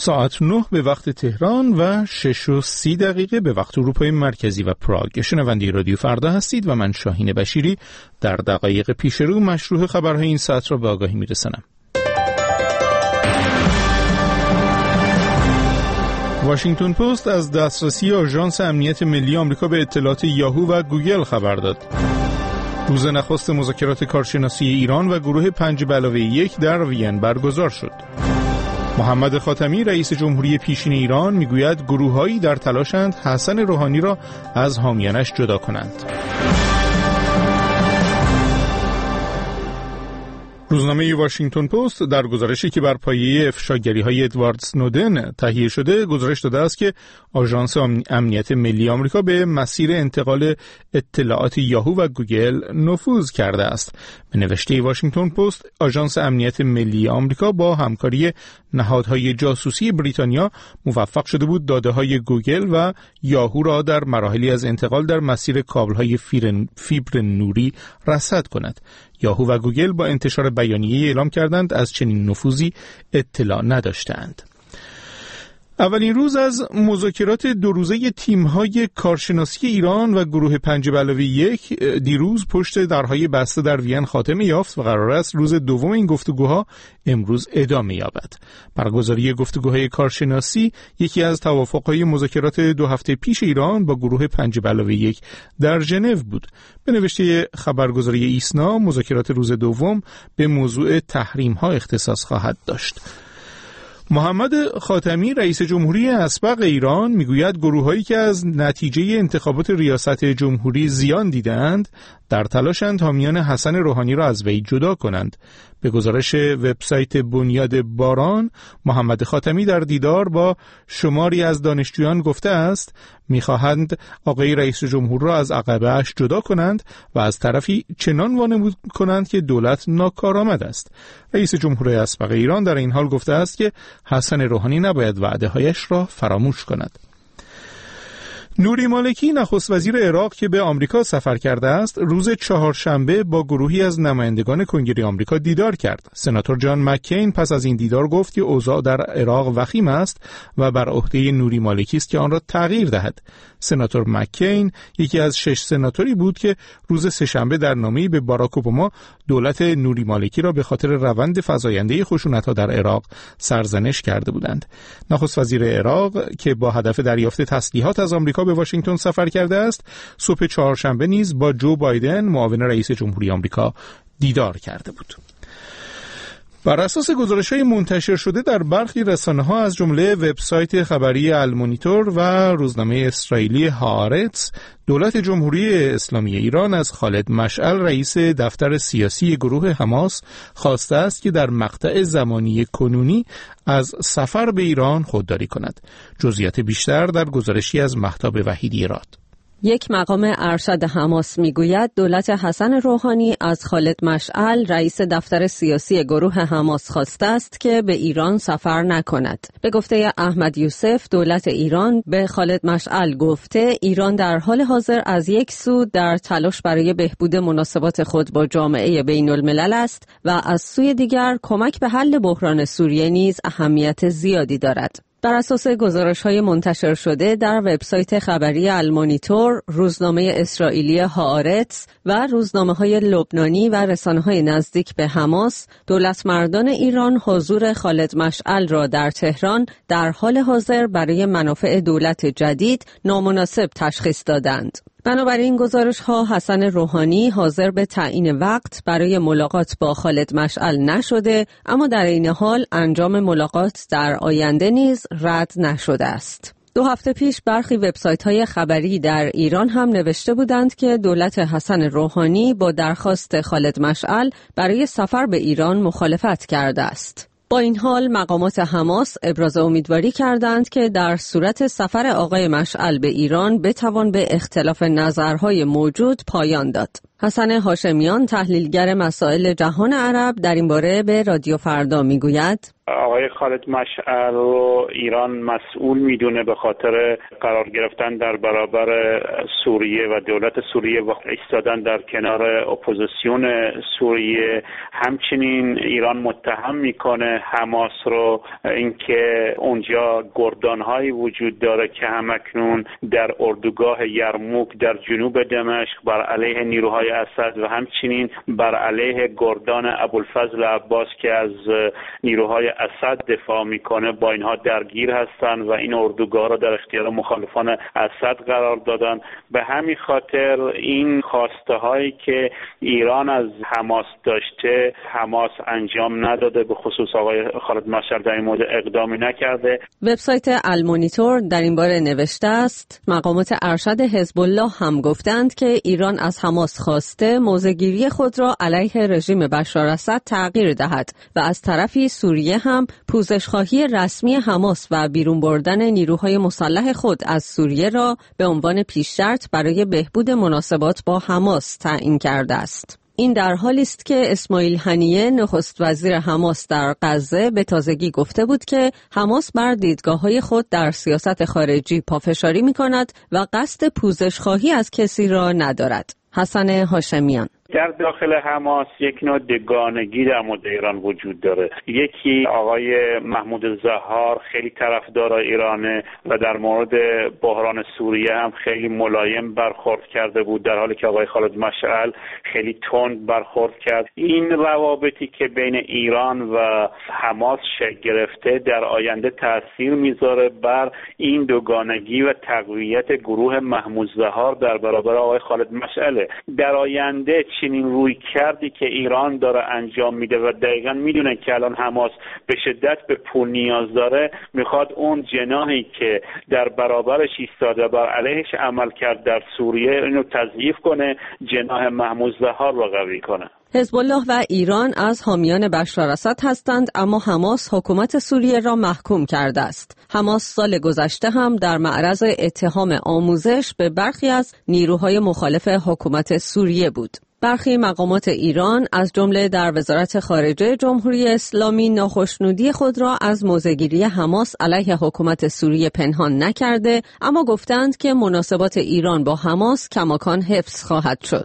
ساعت 9 به وقت تهران و 6:30 به وقت اروپای مرکزی و پراگ. شنونده رادیو فردا هستید و من شاهین بشیری در دقایق پیش رو مشروع خبرهای این ساعت را به آگاهی میرسانم. واشنگتن پست از دسترسی آژانس امنیت ملی آمریکا به اطلاعات یاهو و گوگل خبر داد. روز نخست مذاکرات کارشناسی ایران و گروه 5+1 در وین برگزار شد. محمد خاتمی رئیس جمهوری پیشین ایران میگوید گروه‌هایی در تلاشند حسن روحانی را از حامیانش جدا کنند. روزنامه واشنگتن پست در گزارشی که بر پایه افشاگری‌های ادوارد سنودن تهیه شده گزارش داده است که آژانس امنیت ملی آمریکا به مسیر انتقال اطلاعات یاهو و گوگل نفوذ کرده است. به نوشته واشنگتن پست، آژانس امنیت ملی آمریکا با همکاری نهادهای جاسوسی بریتانیا موفق شده بود داده‌های گوگل و یاهو را در مراحلی از انتقال در مسیر کابل‌های فیبر نوری رصد کند. یاهو و گوگل با انتشار بیانیه اعلام کردند از چنین نفوذی اطلاع نداشتند. اولین روز از مذاکرات 2 روزه تیم‌های کارشناسی ایران و گروه 5+1 دیروز پشت درهای بسته در وین خاتمه یافت و قرار است روز دوم این گفتگوها امروز ادامه یابد. برگزاری گفتگوهای کارشناسی یکی از توافق‌های مذاکرات 2 هفته پیش ایران با گروه 5+1 در ژنو بود. به نوشته خبرگزاری ایسنا، مذاکرات روز دوم به موضوع تحریم‌ها اختصاص خواهد داشت. محمد خاتمی رئیس جمهوری اسبق ایران میگوید گروه‌هایی که از نتیجه انتخابات ریاست جمهوری زیان دیدند در تلاشند حامیان حسن روحانی را از وی جدا کنند. به گزارش وبسایت بنیاد باران، محمد خاتمی در دیدار با شماری از دانشجویان گفته است می‌خواهند آقای رئیس جمهور را از عقبه‌اش جدا کنند و از طرفی چنان وانمود کنند که دولت ناکارآمد است. رئیس جمهور اسبق ایران در این حال گفته است که حسن روحانی نباید وعده‌هایش را فراموش کند. نوری مالکی نخست وزیر عراق که به آمریکا سفر کرده است روز چهارشنبه با گروهی از نمایندگان کنگره آمریکا دیدار کرد. سناتور جان مکین پس از این دیدار گفت که اوضاع در عراق وخیم است و بر عهده نوری مالکی است که آن را تغییر دهد. سناتور مکین یکی از 6 سناتوری بود که روز سه‌شنبه در نامه‌ای به باراک اوباما دولت نوری مالکی را به خاطر روند فزاینده خشونت‌ها در عراق سرزنش کرده بودند. نخست وزیر عراق که با هدف دریافت تسلیحات از آمریکا به واشنگتن سفر کرده است، صبح چهارشنبه نیز با جو بایدن معاون رئیس جمهوری آمریکا دیدار کرده بود. بر اساس گزارش‌های منتشر شده در برخی رسانه‌ها از جمله وبسایت خبری المونیتور و روزنامه اسرائیلی هآرتس، دولت جمهوری اسلامی ایران از خالد مشعل رئیس دفتر سیاسی گروه حماس خواسته است که در مقطع زمانی کنونی از سفر به ایران خودداری کند. جزئیات بیشتر در گزارشی از مهتاب وحیدی راد. یک مقام ارشد حماس میگوید دولت حسن روحانی از خالد مشعل رئیس دفتر سیاسی گروه حماس خواسته است که به ایران سفر نکند. به گفته احمد یوسف، دولت ایران به خالد مشعل گفته ایران در حال حاضر از یک سو در تلاش برای بهبود مناسبات خود با جامعه بین الملل است و از سوی دیگر کمک به حل بحران سوریه نیز اهمیت زیادی دارد. بر اساس گزارش‌های منتشر شده در وبسایت خبری المونیتور، روزنامه اسرائیلی هآرتس و روزنامه‌های لبنانی و رسانه‌های نزدیک به حماس، دولتمردان ایران حضور خالد مشعل را در تهران در حال حاضر برای منافع دولت جدید نامناسب تشخیص دادند. بنابراین گزارش‌ها حسن روحانی حاضر به تعیین وقت برای ملاقات با خالد مشعل نشده، اما در این حال انجام ملاقات در آینده نیز رد نشده است. 2 هفته پیش برخی وبسایت‌های خبری در ایران هم نوشته بودند که دولت حسن روحانی با درخواست خالد مشعل برای سفر به ایران مخالفت کرده است. با این حال مقامات حماس ابراز امیدواری کردند که در صورت سفر آقای مشعل به ایران بتوان به اختلاف نظرهای موجود پایان داد. حسن هاشمیان، تحلیلگر مسائل جهان عرب، در این باره به رادیو فردا میگوید آقای خالد مشعل رو ایران مسئول میدونه به خاطر قرار گرفتن در برابر سوریه و دولت سوریه و ایستادن در کنار اپوزیسیون سوریه. همچنین ایران متهم میکنه حماس رو اینکه اونجا گردانهایی وجود داره که همکنون در اردوگاه یرموک در جنوب دمشق بر علیه نیروهای اسد و همچنین بر علیه گردان ابوالفضل عباس که از نیروهای اسد دفاع میکنه با اینها درگیر هستن و این اردوگاه را در اختیار مخالفان اسد قرار دادن. به همین خاطر این خواسته هایی که ایران از حماس داشته حماس انجام نداده، به خصوص آقای خالد مشعل در این مورد اقدامی نکرده. وبسایت المونیتور در این باره نوشته است مقامات ارشد حزب الله هم گفتند که ایران از حماس خواسته موضع‌گیری خود را علیه رژیم بشار اسد تغییر دهد و از طرفی سوریه هم پوزش‌خواهی رسمی حماس و بیرون بردن نیروهای مسلح خود از سوریه را به عنوان پیش شرط برای بهبود مناسبات با حماس تعیین کرده است. این در حالی است که اسماعیل هنیه نخست وزیر حماس در غزه به تازگی گفته بود که حماس بر دیدگاه‌های خود در سیاست خارجی پافشاری می‌کند و قصد پوزش‌خواهی از کسی را ندارد. حسن هاشمیان: در داخل حماس یک نوع دوگانگی در مورد ایران وجود داره. یکی آقای محمود الزهار خیلی طرفدار ایرانه و در مورد بحران سوریه هم خیلی ملایم برخورد کرده بود، در حالی که آقای خالد مشعل خیلی تند برخورد کرد. این روابطی که بین ایران و حماس شکل گرفته در آینده تاثیر میذاره بر این دوگانگی و تقویت گروه محمود الزهار در برابر آقای خالد مشعل. در آینده چنین روی کردی که ایران داره انجام میده و دقیقاً میدونه که الان حماس به شدت به پول نیاز داره، میخواد اون جناحی که در برابرش ایستاده بر علیهش عمل کرد در سوریه اینو تضعیف کنه، جناح محمود الزهار رو قوی کنه. حزب الله و ایران از حامیان بشار اسد هستند، اما حماس حکومت سوریه را محکوم کرده است. حماس سال گذشته هم در معرض اتهام آموزش به برخی از نیروهای مخالف حکومت سوریه بود. برخی مقامات ایران از جمله در وزارت خارجه جمهوری اسلامی ناخشنودی خود را از موضع‌گیری حماس علیه حکومت سوریه پنهان نکرده، اما گفتند که مناسبات ایران با حماس کماکان حفظ خواهد شد.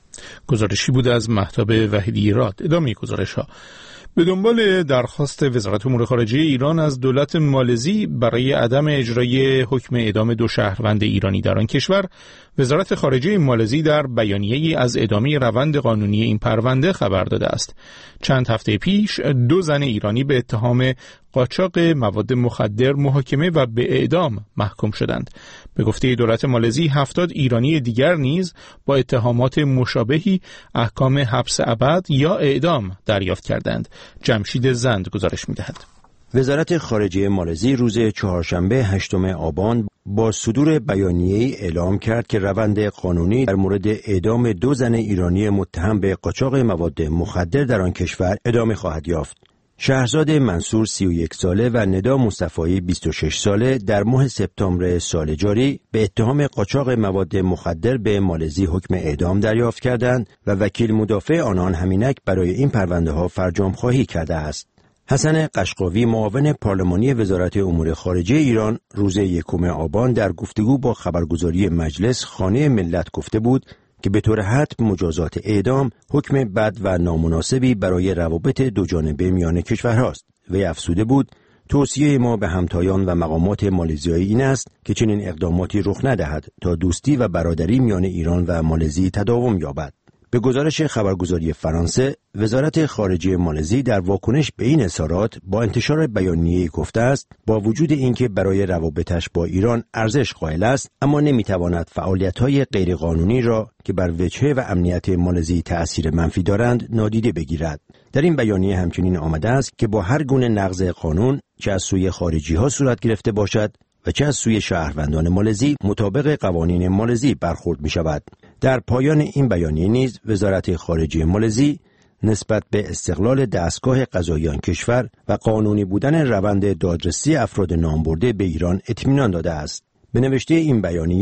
گزارشی بود از مهتاب وحیدی راد. ادامه گزارش‌ها. به دنبال درخواست وزارت امور خارجه ایران از دولت مالزی برای عدم اجرای حکم اعدام 2 شهروند ایرانی در آن کشور، وزارت خارجه مالزی در بیانیه‌ای از ادامه روند قانونی این پرونده خبر داده است. چند هفته پیش 2 زن ایرانی به اتهام قاچاق مواد مخدر محاکمه و به اعدام محکوم شدند. به گفته دولت مالزی 70 ایرانی دیگر نیز با اتهامات مشابهی احکام حبس ابد یا اعدام دریافت کردند. جمشید زند گزارش می‌دهد. وزارت خارجه مالزی روز چهارشنبه 8 آبان با صدور بیانیه‌ای اعلام کرد که روند قانونی در مورد اعدام 2 زن ایرانی متهم به قاچاق مواد مخدر در آن کشور ادامه خواهد یافت. شهرزاد منصور 31 ساله و ندا مصطفایی 26 ساله در ماه سپتامبر سال جاری به اتهام قاچاق مواد مخدر به مالزی حکم اعدام دریافت کردند و وکیل مدافع آنان همینک برای این پرونده ها فرجام خواهی کرده است. حسن قشقاوی، معاون پارلمانی وزارت امور خارجه ایران، روز 1 آبان در گفتگو با خبرگزاری مجلس خانه ملت گفته بود که به طور حتم مجازات اعدام حکم بد و نامناسبی برای روابط دوجانبه میان کشورهاست. وی افزوده بود توصیه ما به همتایان و مقامات مالزیایی این است که چنین اقداماتی رخ ندهد تا دوستی و برادری میان ایران و مالزی تداوم یابد. به گزارش خبرگزاری فرانسه، وزارت خارجه مالزی در واکنش به این اظهارات با انتشار بیانیه‌ای گفته است با وجود اینکه برای روابطش با ایران ارزش قائل است، اما نمیتواند فعالیت‌های غیرقانونی را که بر وجهه و امنیت مالزی تأثیر منفی دارند نادیده بگیرد. در این بیانیه همچنین آمده است که با هر گونه نقض قانون چه از سوی خارجی‌ها صورت گرفته باشد و چه از سوی شهروندان مالزی مطابق قوانین مالزی برخورد می شود. در پایان این بیانیه نیز وزارت خارجه مالزی نسبت به استقلال دستگاه قضایی آن کشور و قانونی بودن روند دادرسی افراد نامبرده به ایران اطمینان داده است. به نوشته این بیانیه،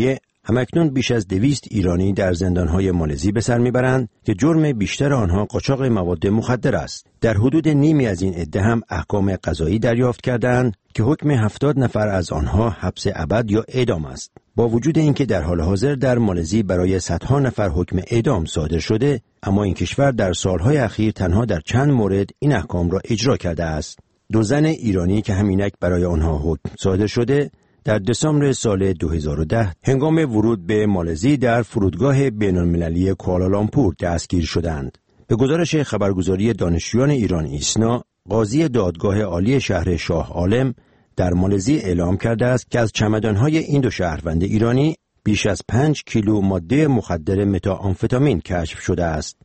همکنون بیش از 200 ایرانی در زندانهای مالزی به سر میبرند که جرم بیشتر آنها قاچاق مواد مخدر است. در حدود نیمی از این عده هم احکام قضایی دریافت کردند که حکم 70 نفر از آنها حبس ابد یا اعدام است. با وجود اینکه در حال حاضر در مالزی برای صدها نفر حکم اعدام صادر شده، اما این کشور در سالهای اخیر تنها در چند مورد این احکام را اجرا کرده است. 2 زن ایرانی که همینک برای آنها حکم صادر شده، در دسامبر سال 2010 هنگام ورود به مالزی در فرودگاه بین‌المللی کوالالامپور دستگیر شدند. به گزارش خبرگزاری دانشجویان ایران ایسنا، قاضی دادگاه عالی شهر شاه عالم در مالزی اعلام کرده است که از چمدان‌های این 2 شهروند ایرانی بیش از 5 کیلو ماده مخدر متاآمفتامین کشف شده است.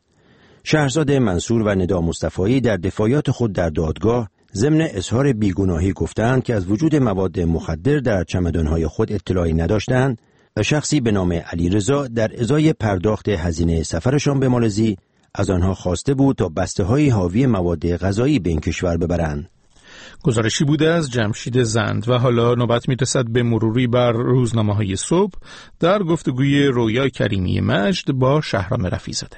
شهرزاد منصور و ندا مصطفایی در دفاعیات خود در دادگاه ضمن اظهار بیگناهی گفتند که از وجود مواد مخدر در چمدان‌های خود اطلاعی نداشتند و شخصی به نام علیرضا در ازای پرداخت هزینه سفرشان به مالزی از آنها خواسته بود تا بسته‌های حاوی مواد غذایی به این کشور ببرند. گزارشی بوده از جمشید زند. و حالا نوبت می‌رسد به مروری بر روزنامه‌های صبح در گفتگوی رویا کریمی مجد با شهرام رفیع‌زاده.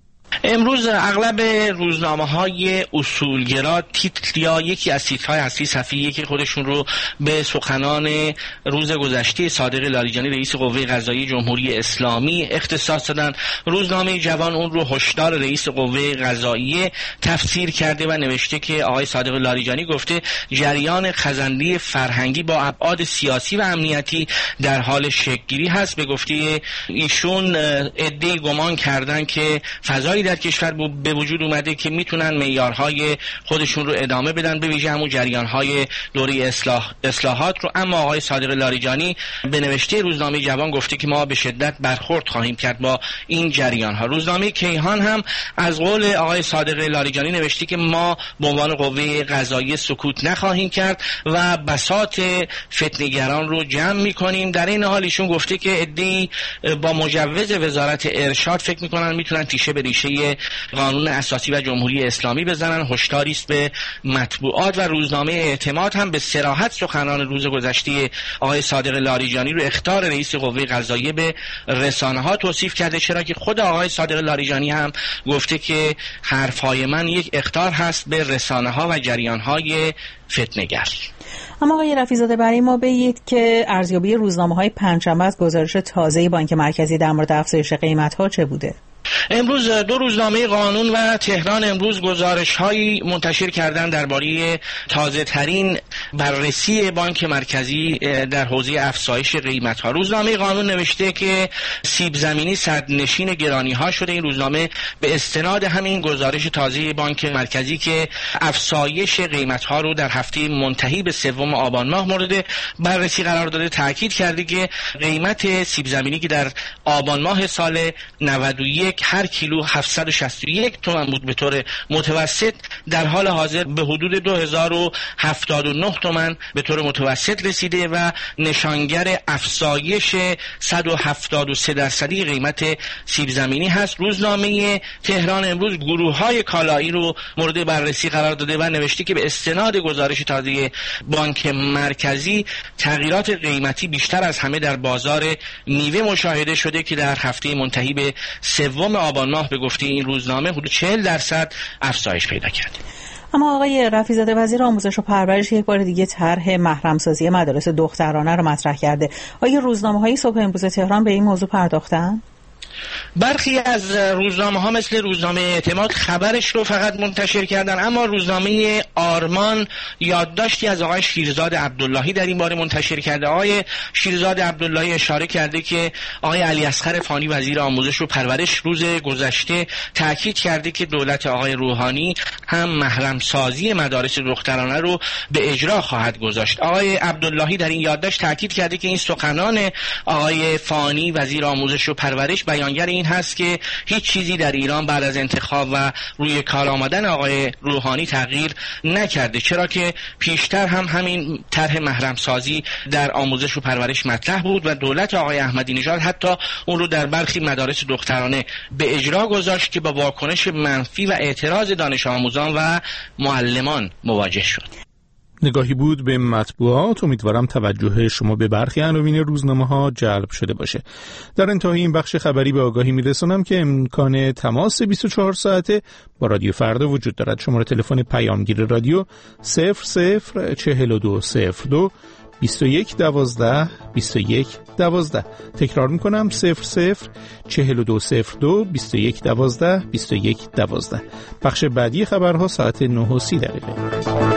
امروز اغلب روزنامه‌های اصولگرا تیتر یا یکی از تیترهای اصلی صفحه‌ای که خودشون رو به سخنان روز گذشته صادق لاریجانی رئیس قوه قضاییه جمهوری اسلامی اختصاص دادن. روزنامه جوان اون رو هشدار رئیس قوه قضاییه تفسیر کرده و نوشته که آقای صادق لاریجانی گفته جریان خزندی فرهنگی با ابعاد سیاسی و امنیتی در حال شکل‌گیری هست. به گفته ایشون عده‌ای گمان کردن که فضای در کشور به وجود اومده که میتونن معیارهای خودشون رو ادامه بدن، به ویژه همون جریانهای دوره اصلاحات رو. اما آقای صادق لاریجانی به نوشته روزنامه جوان گفته که ما به شدت برخورد خواهیم کرد با این جریانها. روزنامه کیهان هم از قول آقای صادق لاریجانی نوشته که ما به عنوان قوه قضاییه سکوت نخواهیم کرد و بساط فتنه‌گران رو جمع میکنیم. در این حال ایشون گفته که عده‌ای با مجوز وزارت ارشاد فکر میکنن میتونن تیشه به ریشه قانون اساسی و جمهوری اسلامی بزنن. هشداری است به مطبوعات. و روزنامه اعتماد هم به صراحت سخنان روز گذشته آقای صادق لاریجانی رو اخطار رئیس قوه قضاییه به رسانه‌ها توصیف کرده، چرا که خود آقای صادق لاریجانی هم گفته که حرفهای من یک اخطار هست به رسانه‌ها و جریان‌های فتنه‌گر. اما آقای رفیع‌زاده برای ما بگید که ارزیابی روزنامه‌های پنجشنبه از گزارش تازه بانک مرکزی در مورد افزایش قیمت‌ها چه بوده؟ امروز 2 روزنامه قانون و تهران امروز گزارش‌هایی منتشر کردند درباره تازه‌ترین بررسی بانک مرکزی در حوزه افزایش قیمت‌ها. روزنامه قانون نوشته که سیب زمینی صدرنشین گرانی‌ها شده. این روزنامه به استناد همین گزارش تازه بانک مرکزی که افزایش قیمت‌ها رو در هفته منتهی به 3 آبان ماه مورد بررسی قرار داده تاکید کرده که قیمت سیب زمینی که در آبان ماه سال 91 هر کیلو 761 تومان بود به طور متوسط، در حال حاضر به حدود 2079 تومان به طور متوسط رسیده و نشانگر افزایش 173% قیمت سیب زمینی هست. روزنامه تهران امروز گروه‌های کالایی رو مورد بررسی قرار داده و نوشته که به استناد گزارش تازه بانک مرکزی تغییرات قیمتی بیشتر از همه در بازار میوه مشاهده شده که در هفته منتهی به 3 آبان ماه به گفته این روزنامه حدود 40% افزایش پیدا کرد. اما آقای رفیع‌زاده وزیر آموزش و پرورش یک بار دیگه طرح محرم‌سازی مدارس دخترانه رو مطرح کرده. آیا روزنامه‌های صبح امروز تهران به این موضوع پرداختن؟ برخی از روزنامه‌ها مثل روزنامه اعتماد خبرش رو فقط منتشر کردن، اما روزنامه آرمان یادداشتی از آقای شیرزاد عبداللهی در این باره منتشر کرده. آقای شیرزاد عبداللهی اشاره کرده که آقای علی اصغر فانی وزیر آموزش و پرورش روز گذشته تاکید کرده که دولت آقای روحانی هم محرم سازی مدارس دخترانه رو به اجرا خواهد گذاشت. آقای عبداللهی در این یادداشت تاکید کرده که این سخنان آقای فانی وزیر آموزش و پرورش بیانگر این هست که هیچ چیزی در ایران بعد از انتخاب و روی کار آمدن آقای روحانی تغییر نکرده، چرا که پیشتر هم همین طرح محرم سازی در آموزش و پرورش مطرح بود و دولت آقای احمدی نژاد حتی اون رو در برخی مدارس دخترانه به اجرا گذاشت که با واکنش منفی و اعتراض دانش آموزان و معلمان مواجه شد. نگاهی بود به مطبوعات. امیدوارم توجه شما به برخی عناوین روزنامه‌ها جلب شده باشه. در انتهای این بخش خبری به آگاهی میرسونم که امکان تماس 24 ساعته با رادیو فردا وجود دارد. شماره تلفن پیامگیر رادیو 004202 2112 2112. تکرار میکنم 004202 2112 2112. بخش بعدی خبرها ساعت 9:30.